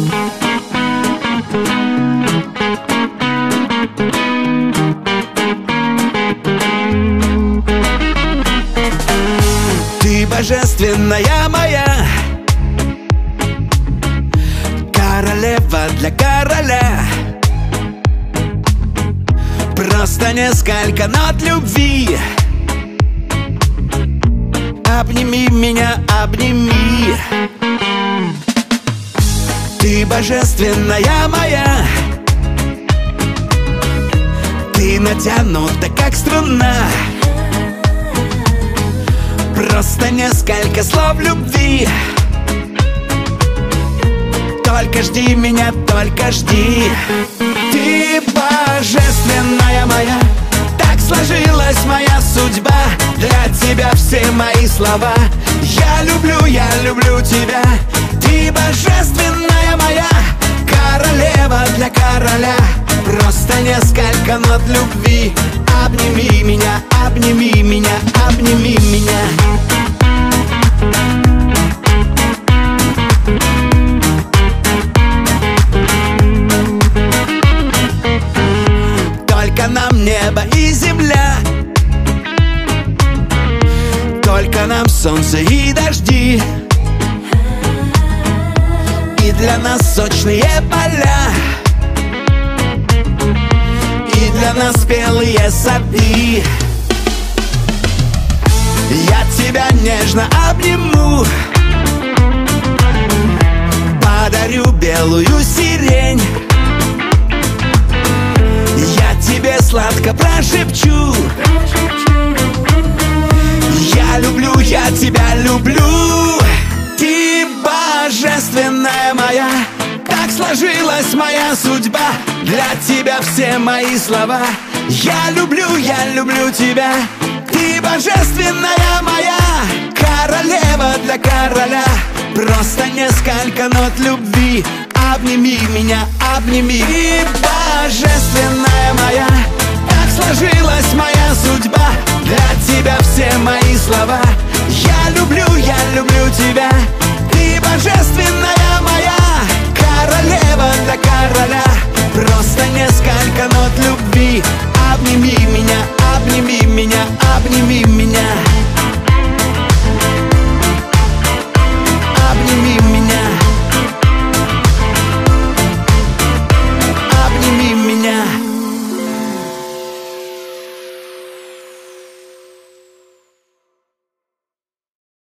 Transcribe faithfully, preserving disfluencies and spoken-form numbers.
Ты божественная моя, королева для короля. Просто несколько нот любви. Обними меня, обними. Ты божественная моя, ты натянута как струна. Просто несколько слов любви. Только жди меня, только жди. Ты божественная моя, так сложилась моя судьба. Для тебя все мои слова. Я люблю, я люблю тебя. Ты божественная моя, королева для короля. Просто несколько нот любви. Обними меня, обними меня, обними меня. Только нам небо и земля, только нам солнце и дожди, и для нас сочные поля, и для нас спелые сады. Я тебя нежно обниму, подарю белую сирень. Я тебе сладко прошепчу: я люблю, я тебя люблю. Ты божественная моя, так сложилась моя судьба. Для тебя все мои слова. Я люблю, я люблю тебя. Ты божественная моя, королева для короля. Просто несколько нот любви. Обними меня, обними. Ты божественная моя, так сложилась моя судьба. Для тебя все мои слова. Я люблю, я люблю тебя. Ты божественная моя, королева для короля. Просто несколько нот любви. Обними меня, обними меня, обними меня.